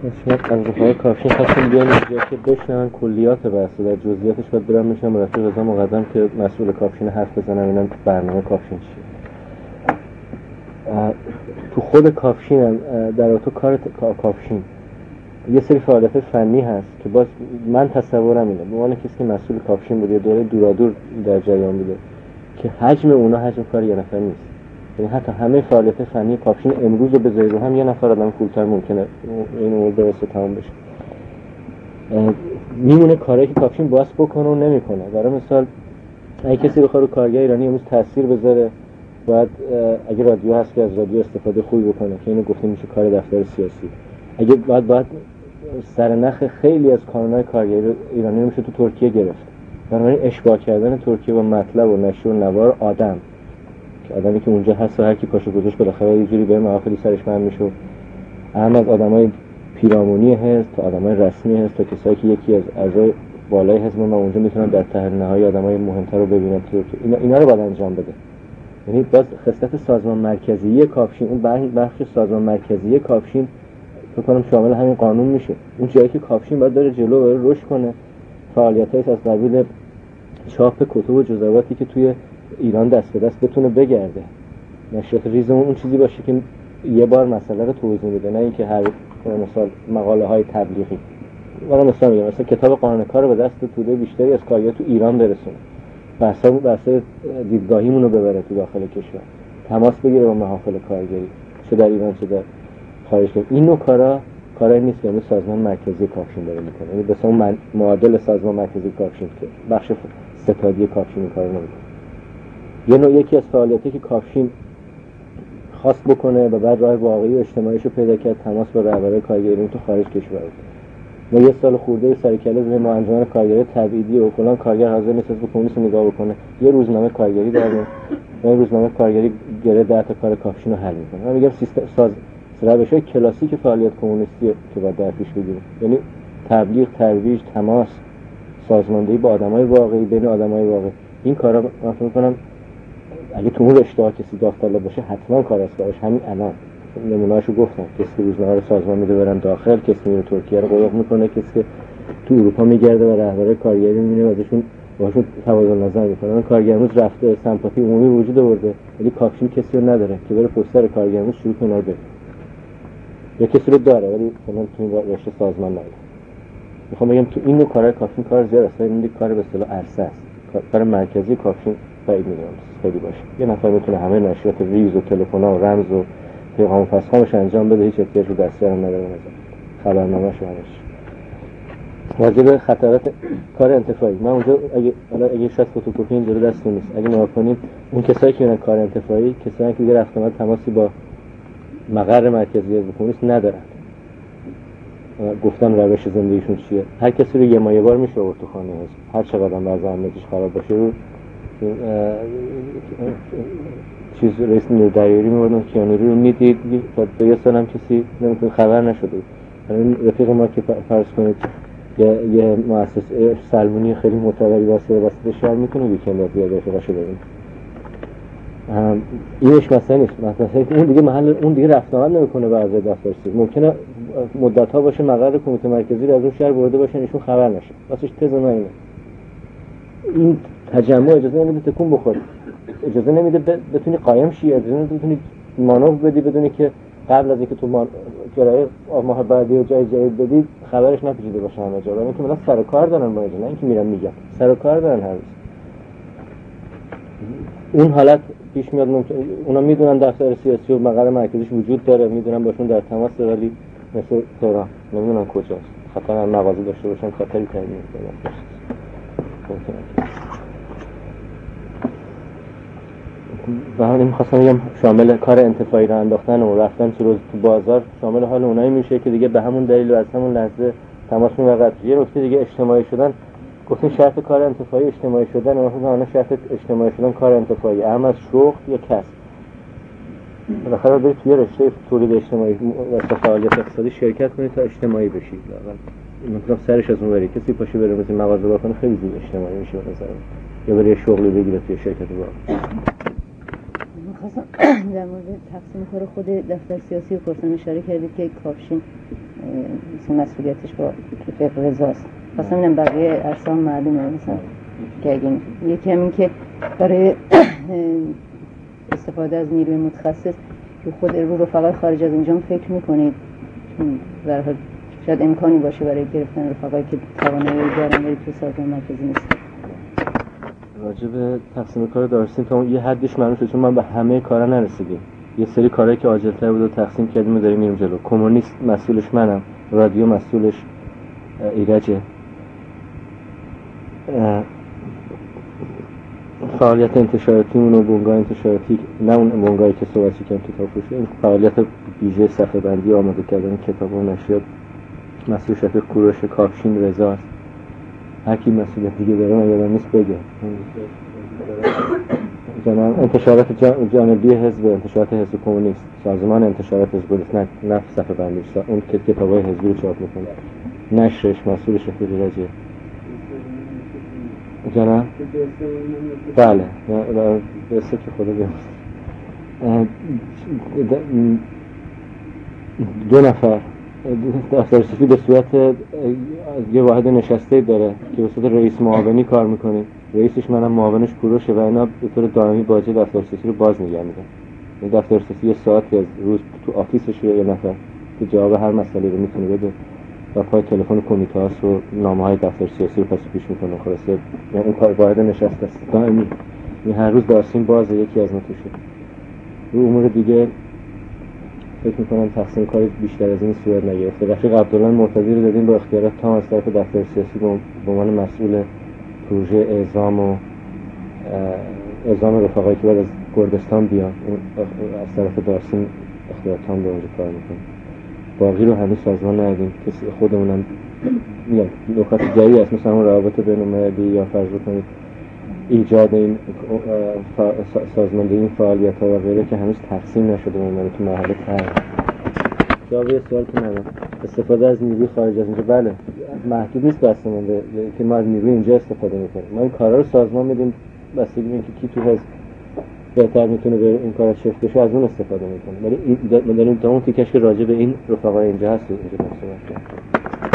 شاید از رفقای کافشین خواستم بیان اینجا که بشنون کلیات بحث و در جزئیاتش باید برم میشم رفیق رضا مقدم که مسئول کافشین حرف بزنم اینم برنامه کافشین چیه. تو خود کافشین در تو کار کافشین یه سری فعالیت فنی هست که باز من تصورم اینه به عنوان کسی که مسئول کافشین بوده دوره دورادور در جریان بوده که حجم اونا حجم کار یه نفر نیست. یعنی حتی همه فعالیت فنی کافشین امروز رو بذاری رو هم یه نفر آدم فولتر ممکنه این امور درست تمام بشه. میمونه کاری که کافشین باز بکنه و نمیکنه. برای مثال اگه کسی بخواد رو کارگر ایرانی امروز تاثیر بذاره باید اگه رادیو هست که از رادیو استفاده خوبی بکنه که اینو گفته میشه کار دفتر سیاسی. اگه باید سرنخ خیلی از کانونهای کارگری ایرانی رو میشه تو ترکیه گرفت. بنابراین اشباع کردن ترکیه با مطلب و نشر و نوار آدم که آدمی که اونجا هست و هر کی پاشو گذاشت بالاخره یه جوری به محافلی سرش بند میشه. هم از آدمای پیرامونی حزب تا آدمای رسمی حزب تا کسایی که یکی از اعضای بالای حزب ما اونجا میتونن در تحلیل نهایی آدمای مهمتر رو ببینن که اینا رو باید انجام بده. یعنی باز خصلت سازمان مرکزی کافشین اون بخش سازمان مرکزی کافشین فکر کنم شامل همین قانون میشه. اون جایی که کافشین باید داره جلو بره رشد کنه فعالیت‌هاش از قبیل چاپ کتب و جزواتی که توی ایران دست به دست بتونه بگرده. نشریات ریزمون اون چیزی باشه که یه بار مسئله رو توضیح میده نه اینکه هر مثلا مقاله های تبلیغی. مثلا میگم مثلا کتاب قانون کار رو به دست توده بیشتری از کارگر تو ایران برسونه. بحث دیدگاهیمون رو ببره تو داخل کشور. تماس بگیره با محافل کارگری چه در ایران چه در خارج. این نوع کارایی نیست که سازمان مرکزی کافشین داره میکنه. یعنی مثلا اون معادل سازمان مرکزی کافشین که بخش ستادی کافشین کار نمیکنه. یکی از فعالیتی که کافشین خواست بکنه و بعد راه واقعی و اجتماعیشو پیدا کرد تماس با رهبرای کارگری تو خارج کشور. ما یه سال خورده سر کله زدیم ما انجمن کارگری تبعیدی و کلا کارگر حاضر نیست از کمونیسم نگاه بکنه. یه روزنامه کارگری داره. این روزنامه کارگری گره 10 تا کار کافشین رو حل میکنه. من میگم سیستم روش‌های کلاسیک فعالیت کمونیستی که باید در پیش بگیریم. یعنی تبلیغ، ترویج، تماس، سازماندهی با آدمای واقعی بین آدمای واقعی. این کارا من فکر می‌کنم اگه تو اون رشته کسی داوطلب باشه حتما کار است براش. همین الان نمونه‌اشو گفتم کسی روزنامه رو سازمان میده برن داخل، کسی میره ترکیه رو قلق میکنه، کسی تو اروپا میگرده و رهبرای کارگری میبینه و ازشون باشون تبادل نظر میکنه. اون کارگرموز رفته سمپاتی عمومی وجود آورده ولی کافشین کسی رو نداره که بره پستر کارگرموز شروع کنه بره. یا کسی رو داره ولی مثلا تو این رشته سازمان نداره. میخوام بگم تو این نوع کارهای کافشین کار زیاد است. این کار به اصطلاح عرصه است. کار مرکزی کافشین بعید میدونم خیلی باشه. یه نفر میتونه همه نشریات ریز و تلفن‌ها و رمز و پیغام و فسخامش انجام بده، هیچ احتیاج رو دستیار هم نداره. خبرنامه‌ش واجب خطرات کار انتفاعی. من اونجا اگه شاید فتوکپی اینجوری دستون نیست. اگه نگاه کنیم اون کسایی که میرن کار انتفاعی کسایی که دیگه رفت آمد تماسی با مقر مرکزی حزب کمونیست ندارن. گفتم روش زندگیشون چیه. هر کسی رو یه ماه یه بار میشه آورد تو خانه حزب. هر چقدر هم وضع امنیتیش خراب باشه رو چیز رئیس نیرودریایی می‌بردن کیانوری رو میدید تا یه سال هم کسی نمیتونه خبر نشده. این رفیق ما که فرض کنید یه مؤسسه سلمونی خیلی معتبری واسه شهر میتونه ویکند بیاد رفیقاشو ببینه. اینش مثلا نیست. مثلا اون دیگه محل اون دیگه رفت آمد نمیکنه به اعضای دفتر سیاسی. ممکنه مدت‌ها باشه مقر کمیته مرکزی رو از اون شهر برده باشن ایشون خبر نشه. واسش تز من اینه. این تجمع اجازه نمیده تکون بخوره. اجازه نمیده بتونی قایم شی، اجازه نمیده بتونی مانور بدی بدونی که قبل از اینکه تو جرای ماه بعدی و جای جدید بدی خبرش نپیچیده باشه همه جا. ولی اینکه مثلا سر کار دارن با نه اینکه میرن میگن سر کار دارن هر روز. اون حالت پیش میاد. ممکن اونا میدونن دفتر سیاسی و مقر مرکزیش وجود داره، میدونن باشون در تماس ولی مثل تهران نمیدونن کجاست. خطر مغازه داشته باشن خطری تعیین میکنه. و همین می‌خواستم بگم شامل کار انتفاعی را انداختن و رفتن تو بازار شامل حال اونایی میشه که دیگه به همون دلیل و از همون لحظه تماس می‌برد. یه نکته دیگه اجتماعی شدن. گفتیم شرط کار انتفاعی اجتماعی شدن. مثلا شرط اجتماعی شدن کار انتفاعی اهم از شغل یا کسب. بالاخره برید توی رشته تولید اجتماعی و فعالیت اقتصادی شرکت کنید تا اجتماعی بشید. مثلا سرش از اون بری کسی پاشه بره مثلا مغازه با کنه خیلی زود اجتماعی میشه به نظر من. یا برای شغلی بگیره توی شرکت با. می‌خواستم در مورد تقسیم کار خود دفتر سیاسی و پرسن اشاره کردید که کافشین مثل مسئولیتش با فقه رضاست. مثلا اینم بقیه ارسام معلومه، مثلا که اگه یکی همین که برای استفاده از نیروی متخصص که خود رو رفقای خارج از اینجا فکر میکنید، چون در حال شاید امکانی باشه برای گرفتن رفقایی که توانایی دارن ولی تو سازمان مرکزی نیست. راجع به تقسیم کار دارستیم تا اون یه حدش معلوم شد، چون من به همه کارا نرسیدیم. یه سری کارهایی که عاجل‌تر بود و تقسیم کردیم و داریم میریم جلو. کمونیست مسئولش منم، رادیو مسئولش ایرجه. فعالیت انتشاراتیمون و بنگاه انتشاراتی، نه اون بنگاهی که صحبت کردیم کتاب فروشی، این فعالیت ویژه صفحه بندی آماده کردن کتاب و نشریات مسئول شفیق کوروش، کاوشین رضا است. هر کی مسئولیت دیگه داره من یادم نیست بگه. جناب انتشارات جانبی حزب، انتشارات حزب کمونیست، سازمان انتشارات حزب نه صفحه بندی، اون که کتابای حزبی رو چاپ میکنه، نشرش مسئول شفیق رضا. جناب بله درسته که خدا بیامرزه. 2 نفر دفتر سفید به صورت یه واحد نشسته داره که به صورت رئیس معاونی کار میکنه. رئیسش منم، معاونش کوروشه و اینا به طور دائمی باجه دفتر سفید رو باز نگه میدن. این دفتر سفید یه ساعتی از روز تو آفیسش یه نفر که جواب هر مسئله رو میتونه بده و پای تلفن کمیته هاست و نامه‌های دفتر سیاسی رو پس پیش میکنه. خلاصه یعنی این کار واحد نشسته است دائمی. این هر روز دارسیم بازه، یکی از نتوشه. رو امور دیگه فکر میکنم تقسیم کار بیشتر از این صورت نگرفته. رفیق عبدالله مرتضی رو دادیم با اختیارات تام از طرف دفتر سیاسی به عنوان مسئول پروژه اعزام رفقایی که بعد از کردستان بیان. از طرف دارسیم اختیارات تام به اونجا کار میکنه. باقی رو هنوز سازمان ندادیم. کسی خودمونم میگم نکات جایی هست، مثلا اون روابط بین‌المللی یا فرض کنید ایجاد این سازماندهی این فعالیت‌ها و غیره که هنوز تقسیم نشده اونم تو مرحله ته. جواب سوالتون ندارم. استفاده از نیروی خارج از اینجا بله محدود نیست، بستمون به که ما از نیروی اینجا استفاده میکنیم. ما این کارا رو سازمان میدیم بستگی به اینکه کی تو حزب بهتر میتونه به این کارا شفت بشه از اون استفاده میکنه. ولی ما داریم تا اون تیکش که راجع به این رفقای اینجا هست اینجا صحبت کنیم.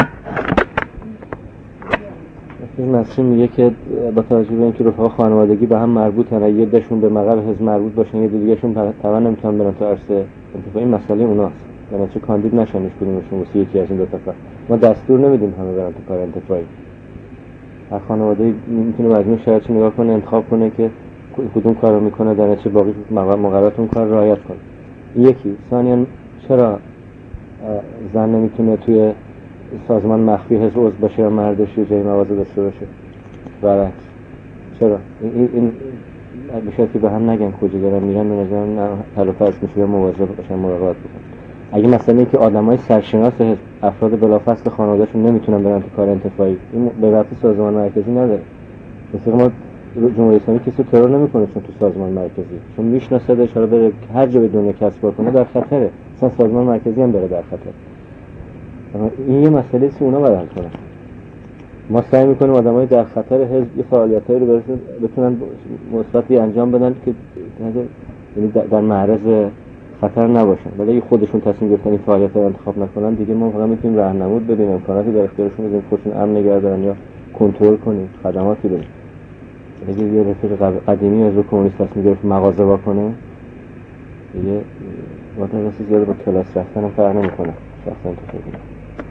این مسئول میگه که با توجه به اینکه رفقا خانوادگی به هم مربوطن، یه دشون به مقر حزب مربوط باشن یه دیگه‌شون طبعا نمیتونن برن تو عرصه انتفاعی. این مسئله اوناست، بنابراین کاندید نشن هیچ کدومشون واسه یکی از این دو تا. ما دستور نمیدیم همه برن تو کار انتفاعی. هر خانواده‌ای میتونه مجموع شرایطش نگاه کنه، انتخاب کنه که کدوم کارو میکنه، در نتیجه باقی مقررات اون کار رعایت کنه. یکی ثانیاً چرا زن نمیتونه توی سازمان مخفی حزب عضو باشه یا مردش یه جای مواضع داشته باشه؟ برعکس چرا؟ این بیشتر که به هم نگن کجا دارن میرن، به نظرم حل و فصل میشه مواظب باشن، مراقبت بکنن. اگه مثلا که آدمای سرشناس حزب، افراد بلافاصله خانواده‌شون نمیتونن برن تو کار انتفاعی، این به رابطه سازمان مرکزی نداره. مثلا ما جمهوری اسلامی کسی ترور نمیکنه چون تو سازمان مرکزی، چون میشناسه اشاره بره هر جا به دنیا کسب کار کنه در خطره، مثلا سازمان مرکزی هم بره در خطر. این یه مسئله است که اونا باید حل کنن. ما سعی میکنیم آدمای در خطر حزب فعالیتایی رو بتونن مثبتی انجام بدن که یعنی در معرض خطر نباشن، ولی اگه خودشون تصمیم گرفتن این فعالیت‌ها رو انتخاب نکنن دیگه ما فقط میتونیم راهنمود بدیم، امکاناتی در اختیارشون بدیم خودشون امن نگه دارن یا کنترل کنیم، خدماتی بدیم. اگه یه رفیق قدیمی از کمونیست تصمیم گرفت مغازه وا کنه دیگه وقتی زیاد با کلاس رفتن هم فرق نمیکنه. شخصا تو فکر